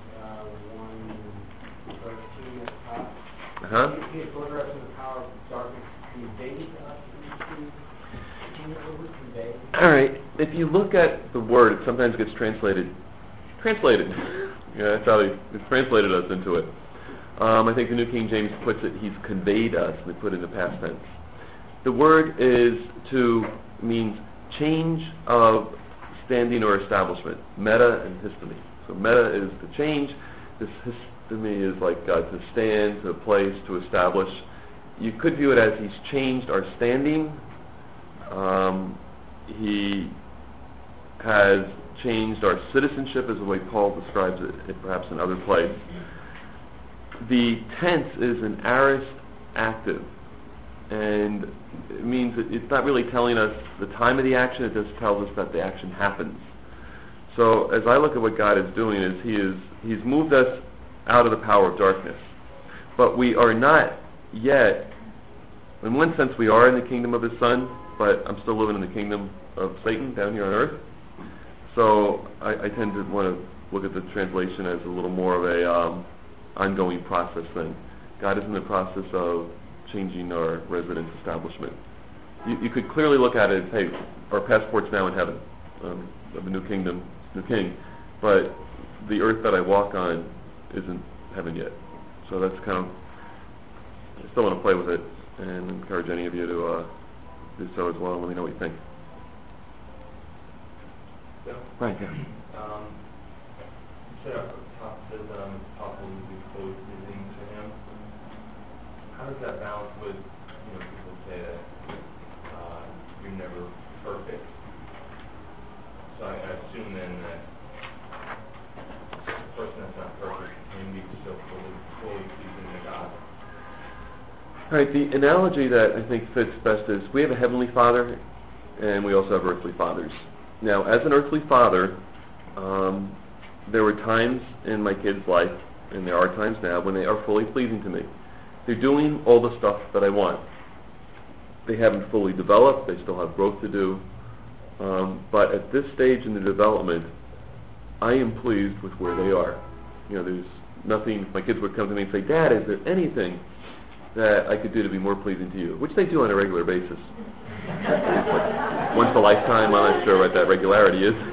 1, verse 2 at the top, he is addressing the power of darkness conveyed to us in the convey. All right. If you look at the word, it sometimes gets translated. Yeah, that's how it's translated us into it. I think the New King James puts it, He's conveyed us, and they put it in the past tense. The word means change of standing or establishment, meta and histemi. So meta is to change. This histemi is like to stand, to place, to establish. You could view it as He's changed our standing He has changed our citizenship, as the way Paul describes it perhaps in other places. The tense is an aorist active, and it means that it's not really telling us the time of the action, it just tells us that the action happens. So as I look at what God is doing, He's moved us out of the power of darkness. But we are not yet, in one sense we are in the kingdom of His Son, but I'm still living in the kingdom of Satan down here on earth. So I tend to want to look at the translation as a little more of a ongoing process thing. God is in the process of changing our residence establishment. You could clearly look at it as, hey, our passport's now in heaven, of a new kingdom, new king, but the earth that I walk on isn't heaven yet. So that's kind of, I still want to play with it and encourage any of you to do so as well. Let me know what you think. Yeah. Right, yeah. You said up at the top says it's possible to be fully pleasing to Him. How does that balance with, people say that you're never perfect? So I assume then that the person that's not perfect can be still fully pleasing to God. All right, the analogy that I think fits best is we have a heavenly Father and we also have earthly fathers. Now, as an earthly father, there were times in my kid's life, and there are times now, when they are fully pleasing to me. They're doing all the stuff that I want. They haven't fully developed. They still have growth to do. But at this stage in the development, I am pleased with where they are. There's nothing, my kids would come to me and say, Dad, is there anything that I could do to be more pleasing to you? Which they do on a regular basis. Once a lifetime, I'm not sure what that regularity is.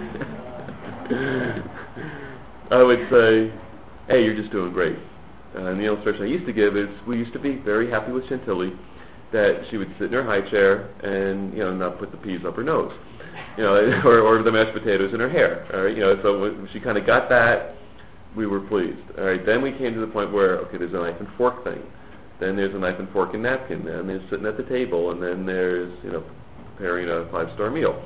I would say, hey, you're just doing great. And the illustration I used to give is, we used to be very happy with Chantilly, that she would sit in her high chair and, not put the peas up her nose, or the mashed potatoes in her hair. All right, so when she kind of got that, we were pleased. All right, then we came to the point where, okay, there's a knife and fork thing. Then there's a knife and fork and napkin. Then there's sitting at the table, and then there's, preparing a 5-star meal.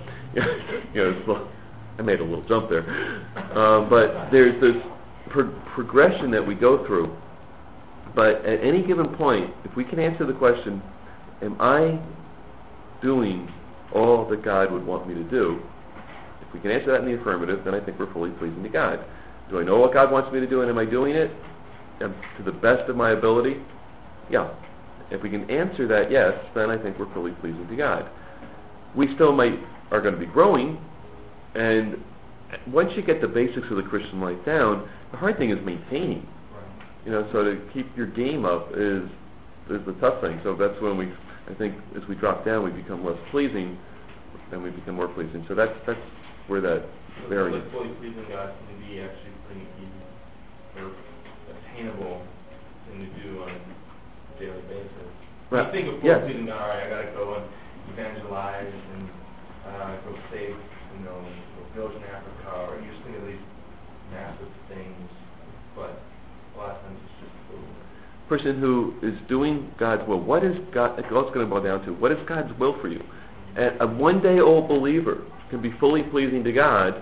I made a little jump there. But there's this progression that we go through. But at any given point, if we can answer the question, am I doing all that God would want me to do? If we can answer that in the affirmative, then I think we're fully pleasing to God. Do I know what God wants me to do, and am I doing it to the best of my ability? Yeah. If we can answer that yes, then I think we're fully pleasing to God. We still are going to be growing, and once you get the basics of the Christian life down, the hard thing is maintaining. So to keep your game up is the tough thing. So that's when I think as we drop down, we become less pleasing, then we become more pleasing. So that's where that varies. So fully pleasing God can be actually pretty easy or attainable thing to do on a daily basis. Right. You think of fully pleasing God, all right, I got to go and evangelize and go save, a village in Africa, or you just think of these massive things, but a lot of times it's just a little person who is doing God's will. What is God? It's going to boil down to, what is God's will for you? And a one-day-old believer can be fully pleasing to God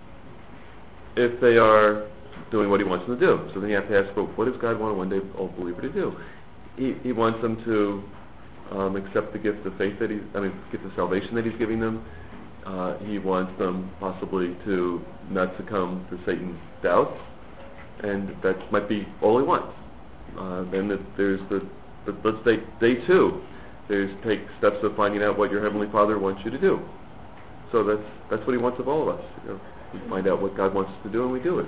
if they are doing what He wants them to do. So then you have to ask, well, what does God want a one-day-old believer to do? He wants them to accept the gift of faith gift of salvation that He's giving them. He wants them possibly to not succumb to Satan's doubts, and that might be all He wants. Then there's let's say day 2. There's take steps of finding out what your Heavenly Father wants you to do. So that's what He wants of all of us. We find out what God wants us to do, and we do it.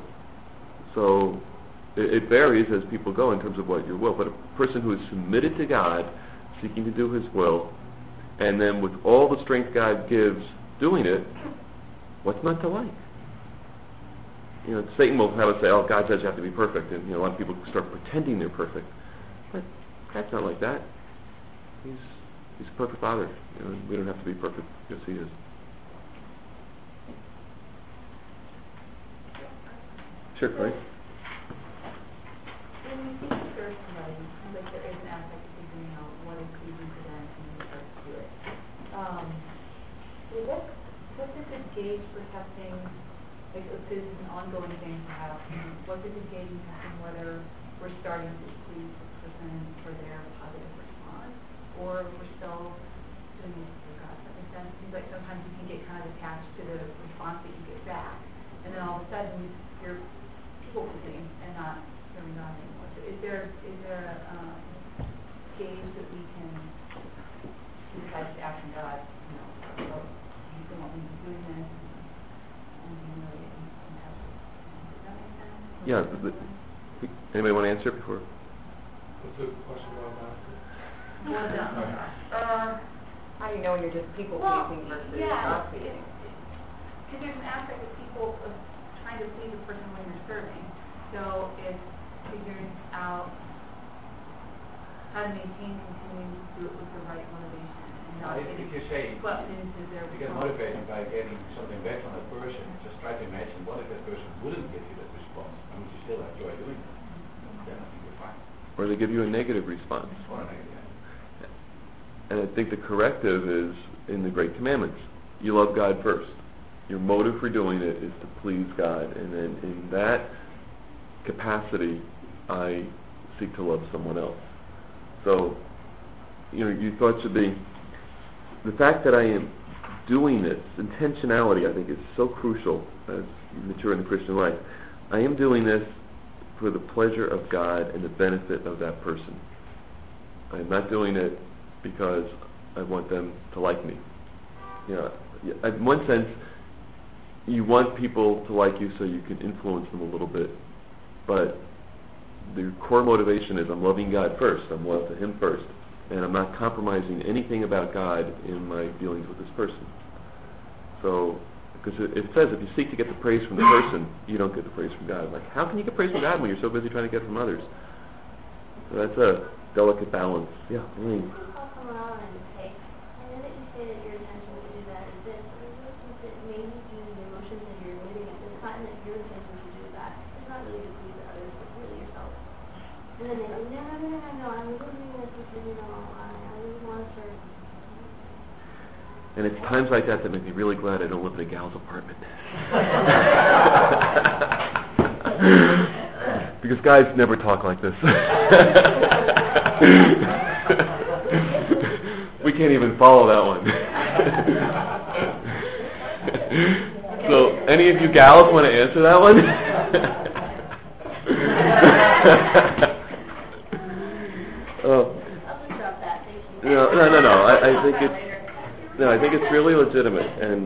So it varies as people go in terms of what your will. But a person who is submitted to God, seeking to do His will, and then with all the strength God gives doing it, what's not to like? Satan will have us say, oh, God says you have to be perfect. And a lot of people start pretending they're perfect. But God's not like that. He's a perfect Father. We don't have to be perfect because He is. Sure, Clay. When you think of somebody, like there is an aspect of figuring out what is pleasing to them and you start to do it. What's a good gauge for testing, like if this is an ongoing thing perhaps, what's a good gauge in testing whether we're starting to please the person for their positive response, or if we're still doing this for God? Does that make sense? It seems like sometimes you can get kind of attached to the response that you get back, and then all of a sudden you're people pleasing and not serving God anymore. So is there a gauge that we can decide to act from God, you know, so you don't want me to be doing this, and being really in touch with does that make sense? Yeah. Anybody want to answer before? What's the question about How do you know when you're just people pleasing versus not pleasing? Because there's an aspect of people of trying to please a person when you're serving. So it's figuring out how to maintain continuing to do it with the right motivation and not If you say swept into their you get motivated by getting something back from that person, just try to imagine what if that person wouldn't give you that response, and would you still enjoy doing it? Then I think you're fine. Or they give you a negative response. Or a negative. And I think the corrective is in the Great Commandments. You love God first. Your motive for doing it is to please God, and then in that capacity, I seek to love someone else. So, your thought should be, the fact that I am doing this, intentionality, I think, is so crucial as you mature in the Christian life. I am doing this for the pleasure of God and the benefit of that person. I am not doing it because I want them to like me. In one sense, you want people to like you so you can influence them a little bit, but the core motivation is I'm loving God first, I'm loyal to Him first, and I'm not compromising anything about God in my dealings with this person. So, because it says if you seek to get the praise from the person, you don't get the praise from God. Like, how can you get praise from God when you're so busy trying to get it from others? So that's a delicate balance. Yeah, Elaine. I'll come around and say, I know that you say that your intention to do that is this, but I really think that maybe due to the emotions that you're living at this time, that your intention to do that is not really to please others, but really yourself. And then they go, no, I'm really doing this because, I really want to serve. And it's times like that that make me really glad I don't live in a gal's apartment. Because guys never talk like this. We can't even follow that one. So, any of you gals want to answer that one? No. I think it's really legitimate, and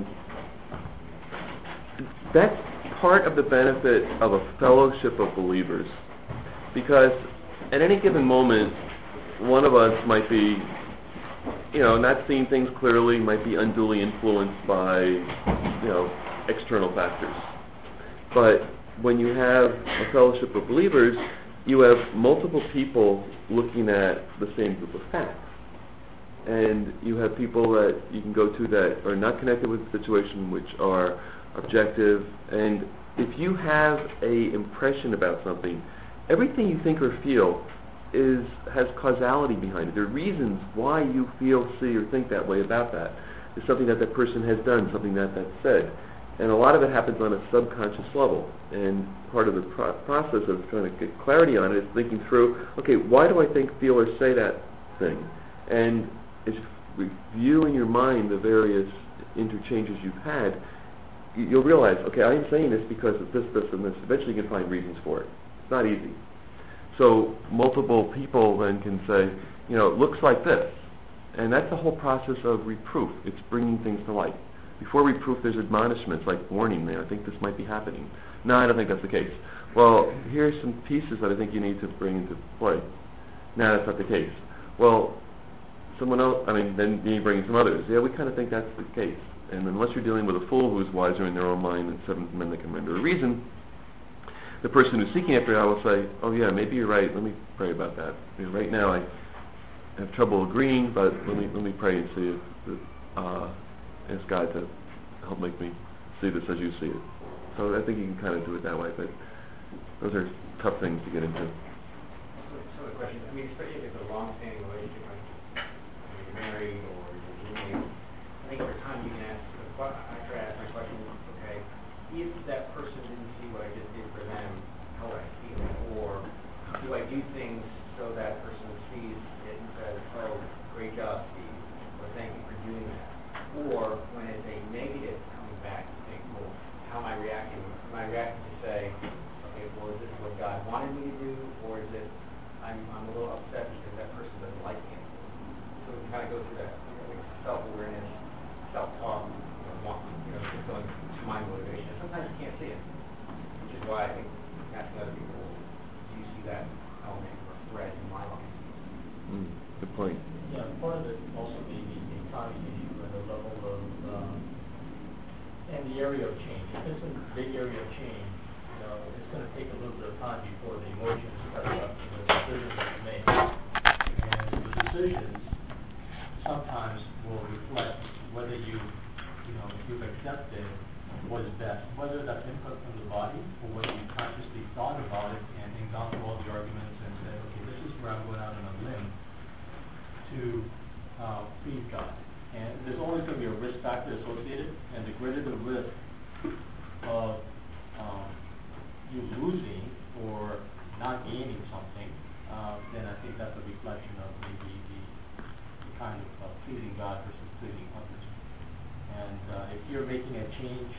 that's part of the benefit of a fellowship of believers. Because at any given moment, one of us might be, not seeing things clearly, might be unduly influenced by, external factors. But when you have a fellowship of believers, you have multiple people looking at the same group of facts. And you have people that you can go to that are not connected with the situation, which are objective. And if you have an impression about something, everything you think or feel has causality behind it. There are reasons why you feel, see, or think that way about that. It's something that person has done, something that's said. And a lot of it happens on a subconscious level. And part of the process of trying to get clarity on it is thinking through, okay, why do I think, feel, or say that thing? And as you review in your mind the various interchanges you've had, you'll realize, okay, I am saying this because of this, and this. Eventually you can find reasons for it. It's not easy. So multiple people then can say, it looks like this. And that's the whole process of reproof. It's bringing things to light. Before reproof, there's admonishments, like warning there. I think this might be happening. No, I don't think that's the case. Well, here's some pieces that I think you need to bring into play. No, that's not the case. Well, someone else, then you bring in some others. Yeah, we kind of think that's the case. And unless you're dealing with a fool who's wiser in their own mind than 7 men that can render a reason, the person who's seeking after God will say, oh yeah, maybe you're right, let me pray about that. Right now I have trouble agreeing, but let me pray and see if ask God to help make me see this as you see it. So I think you can kind of do it that way, but those are tough things to get into. So the question, especially if it's a long-standing relationship, like you're married or you're roommates, think over time you can ask, I try to ask my question, okay, if that person didn't see what I just did for them, how would I feel? Or do I do things so that person sees it and says, oh, great job, Steve, or thank you for doing that? Or when it's a negative coming back, you think, well, how am I reacting? Am I reacting to say, okay, well, is this what God wanted me to do, or is it I'm a little upset because that person doesn't like me? So we kind of go through that self-awareness, self-talk, just going to my motivation. Sometimes you can't see it, which is why I think asking other people, do you see that element or thread in my life? Good point. Yeah, part of it also may be the economy issue and the level of, and the area of change. If it's a big area of change, it's going to take a little bit of time before the emotions catch up to the decisions that you make. And the decisions sometimes will reflect whether you've accepted what is best, whether that's input from the body or whether you consciously thought about it and gone through all the arguments and said, okay, this is where I'm going out on a limb to please God. And there's always going to be a risk factor associated, and the greater the risk of you losing or not gaining something, then I think that's a reflection of maybe the kind of pleasing God versus pleasing others. And if you're making a change,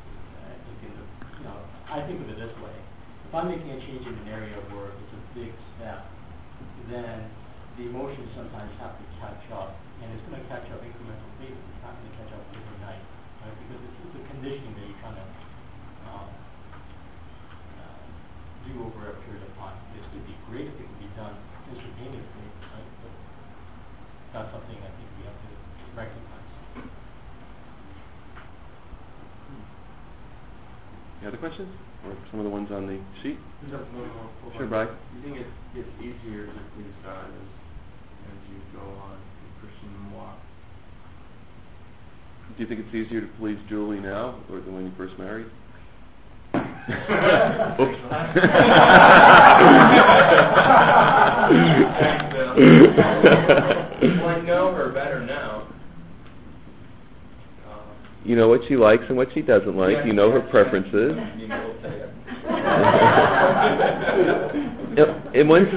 I think of it this way. If I'm making a change in an area where it's a big step, then the emotions sometimes have to catch up, and it's going to catch up incremental phases. It's not going to catch up overnight, right? Because it's a conditioning that you're trying to do over a period of time. It would be great if it could be done instantaneously, right? But that's something I think we have to recognize. Any other questions? Or some of the ones on the sheet? Just one more. Sure, Brian. You think it's easier to please God as you go on your Christian walk? Do you think it's easier to please Julie now or than when you first married? Oops. Well, I know her better now. You know what she likes and what she doesn't like. Yeah, you know her preferences. You know, we'll say it. And once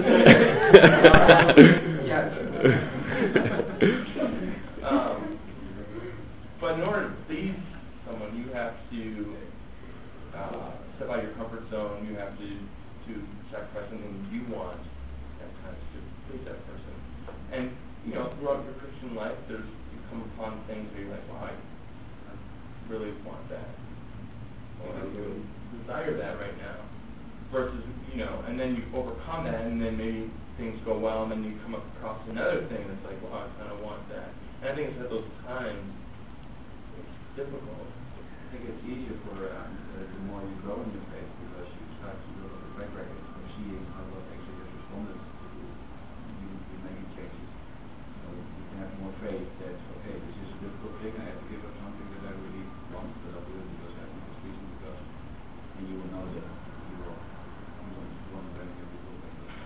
but in order to please someone, you have to step out of your comfort zone. You have to sacrifice something you want at times to please that person. And throughout your Christian life, you come upon things where you're like, wow, I really want that, or I really desire that right now. Versus, and then you overcome that, and then maybe things go well, and then you come across another thing that's like, wow, I kind of want that. And I think it's at those times it's difficult. I think it's easier for the more you grow in your faith, because you start to build a track record of seeing how what things you have responded to. You making changes. So you can have more faith that, okay, this is a difficult thing, I have to give up something that I really want, but I'll do it because I think it's pleasing to God. And you will know that you will want to benefit the world.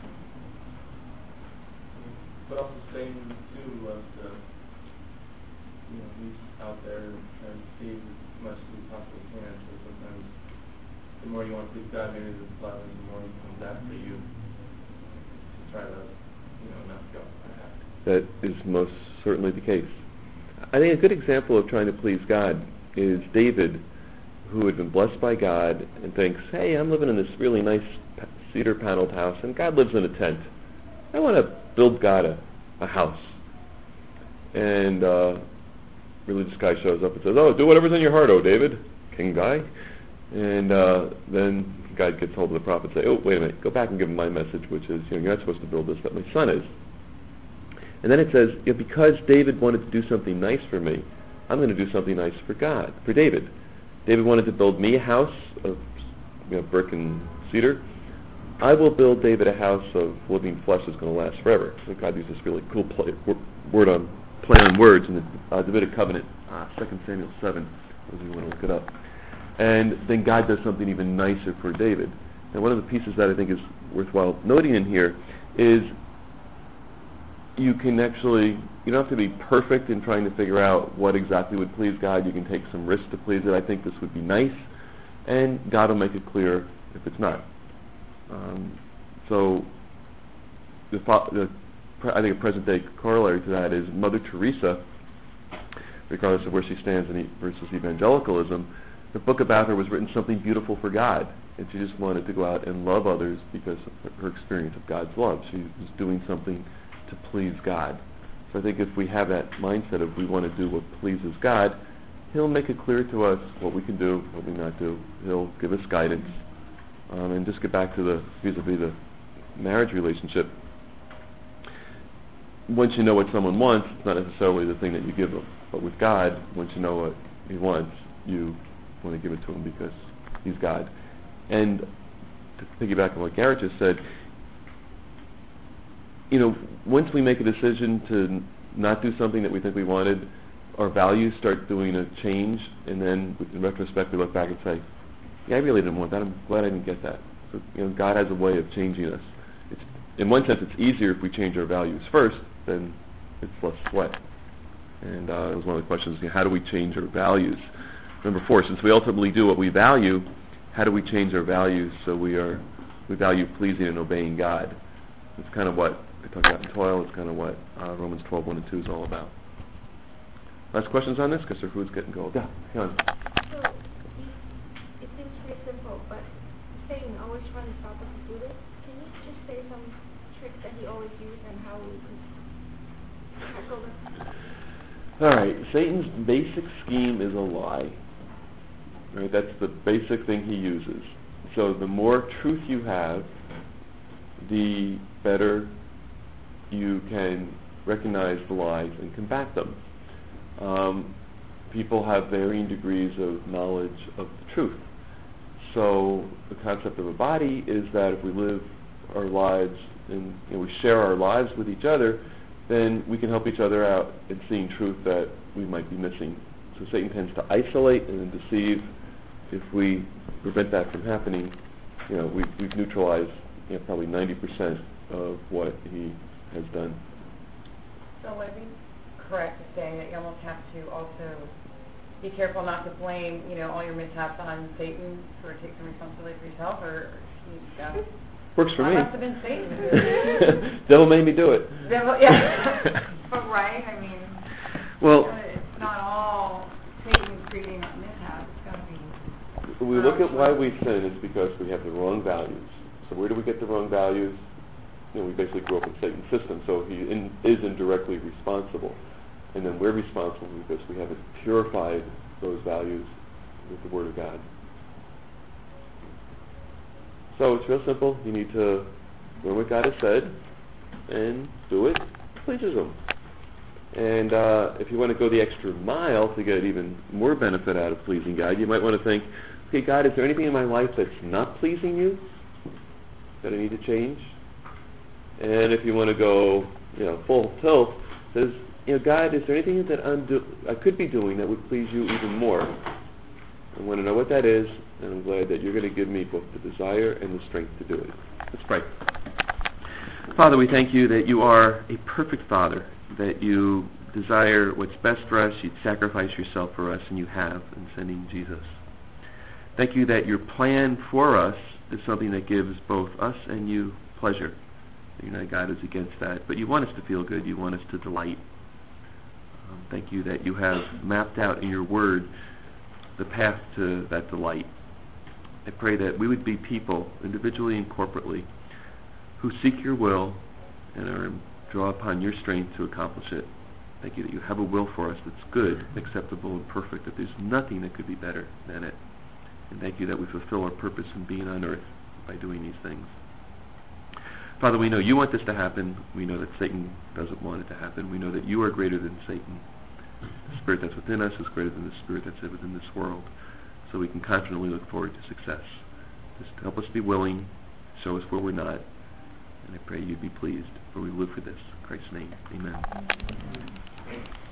But also Satan too loves to, he's out there trying to see as much as he possibly can. So sometimes the more you want to please God, maybe the more he comes after you to try to, not go like that. That is most certainly the case. I think a good example of trying to please God is David, who had been blessed by God and thinks, hey, I'm living in this really nice cedar paneled house, and God lives in a tent. I want to build God a house. And religious guy shows up and says, oh, do whatever's in your heart, oh David, king guy. And then God gets hold of the prophet and say, oh, wait a minute, go back and give him my message, which is, you're not supposed to build this, but my son is. And then it says, because David wanted to do something nice for me, I'm going to do something nice for God, for David. David wanted to build me a house of brick and cedar. I will build David a house of living flesh that's going to last forever. So God used this really cool play on words in the Davidic covenant, 2 Samuel 7, if you want to look it up. And then God does something even nicer for David. And, And one of the pieces that I think is worthwhile noting in here is you can actually, you don't have to be perfect in trying to figure out what exactly would please God. You can take some risks to please it. I think this would be nice, and God will make it clear if it's not. So I think a present-day corollary to that is Mother Teresa, regardless of where she stands versus evangelicalism. The book about her was written something beautiful for God, and she just wanted to go out and love others because of her experience of God's love. She was doing something to please God. So I think if we have that mindset of we want to do what pleases God, He'll make it clear to us what we can do, what we not do. He'll give us guidance. And just get back to the vis-a-vis the marriage relationship. Once you know what someone wants, it's not necessarily the thing that you give them. But with God, once you know what He wants, you want to give it to Him because He's God. And to piggyback on what Garrett just said, once we make a decision to not do something that we think we wanted, our values start doing a change, and then in retrospect we look back and say, yeah, I really didn't want that. I'm glad I didn't get that. So, God has a way of changing us. In one sense, it's easier if we change our values first, then it's less sweat. And it was one of the questions, how do we change our values? Number 4, since we ultimately do what we value, how do we change our values so we value pleasing and obeying God? It's kind of what I talk about in Toil. It's kind of what Romans 12:1 and 2 is all about. Last questions on this? Because our food's getting cold. Yeah, John. So, it seems pretty simple, but Satan always trying to stop us to do this. Can you just say some tricks that he always uses and how we can tackle this? All right. Satan's basic scheme is a lie. Right? That's the basic thing he uses. So the more truth you have, the better you can recognize the lies and combat them. People have varying degrees of knowledge of the truth. So the concept of a body is that if we live our lives and we share our lives with each other, then we can help each other out in seeing truth that we might be missing. So Satan tends to isolate and deceive. If we prevent that from happening, we've neutralized probably 90% of what he has done. So would it be correct in saying that you almost have to also be careful not to blame, all your mishaps on Satan, sort of take some responsibility for yourself, or works for me. Must have been Satan. Devil made me do it. Devil, yeah. But right, well, it's not all Satan creating mishaps. It's got to be. We look at why we sin, it's because we have the wrong values. So where do we get the wrong values? We basically grew up in Satan's system, so he is indirectly responsible. And then we're responsible because we haven't purified those values with the Word of God. So it's real simple. You need to learn what God has said and do it. It pleases Him. And if you want to go the extra mile to get even more benefit out of pleasing God, you might want to think, okay, God, is there anything in my life that's not pleasing you that I need to change? And if you want to go, full tilt, says, God, is there anything that I could be doing that would please you even more? I want to know what that is, and I'm glad that you're going to give me both the desire and the strength to do it. Let's pray. Father, we thank you that you are a perfect Father, that you desire what's best for us, you'd sacrifice yourself for us, and you have in sending Jesus. Thank you that your plan for us is something that gives both us and you pleasure. God is against that, but you want us to feel good, you want us to delight. Thank you that you have mapped out in your word the path to that delight. I pray that we would be people, individually and corporately, who seek your will and draw upon your strength to accomplish it. Thank you that you have a will for us that's good, acceptable, and perfect, that there's nothing that could be better than it. And thank you that we fulfill our purpose in being on earth by doing these things. Father, we know you want this to happen. We know that Satan doesn't want it to happen. We know that you are greater than Satan. The spirit that's within us is greater than the spirit that's within this world. So we can confidently look forward to success. Just help us be willing. Show us where we're not. And I pray you'd be pleased. For we live for this. In Christ's name, amen.